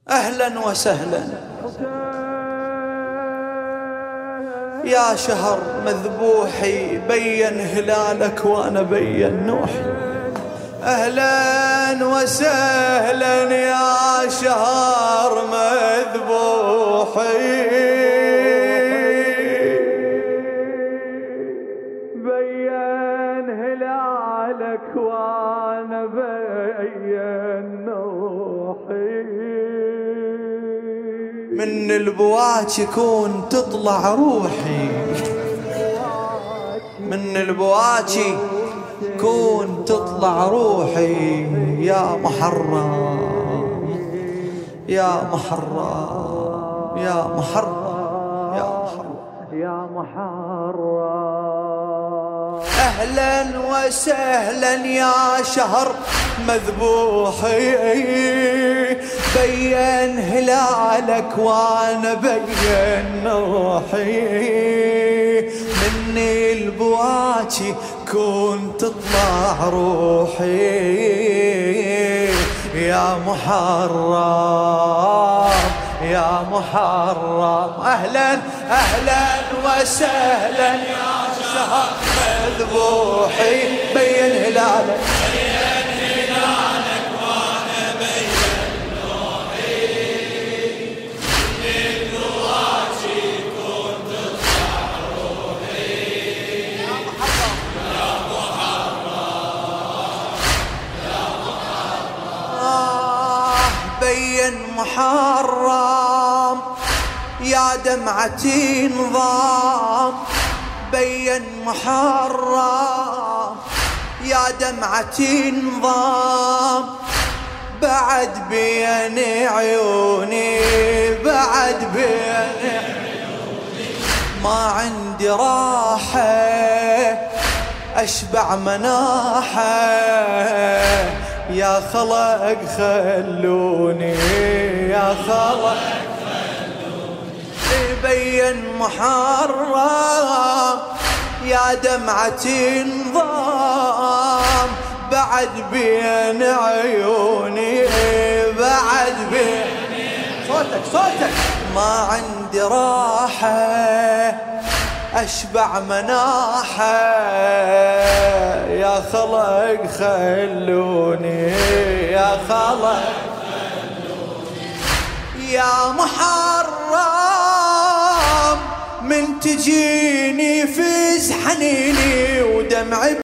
أهلا وسهلا يا شهر مذبوحي، بين هلالك وأنا بين نوحي. أهلا وسهلا يا شهر مذبوحي، بين هلالك وأنا بين نوحي. من البواج يكون تطلع روحي، من البواج يكون تطلع روحي. يا محرم يا محرم يا محرم يا محرم يا محرم. أهلا وسهلا يا شهر مذبوحي، بين هلالك وانا بين نوحي. من البواجي كنت تطلع روحي. يا محرم يا محرم. أهلا أهلا وسهلا يا شهر مذبوحي، بين هلالك وانا بين نوحي. من البواجي كنت تطلع روحي. يا محرم يا محرم. بين محرم يا دمعتي نظام. بين محرم يا دمعتي نظام. بعد بين عيوني بعد بين عيوني. ما عندي راحة أشبع مناحة. يا خلق خلوني يا خلق بين محرم يا دمعتي نظام. بعد بين عيوني بعد بين صوتك صوتك. ما عندي راحة أشبع مناحة. يا خلق خلوني يا خلق يا محرم. من تجيني فز حنيني ودمعي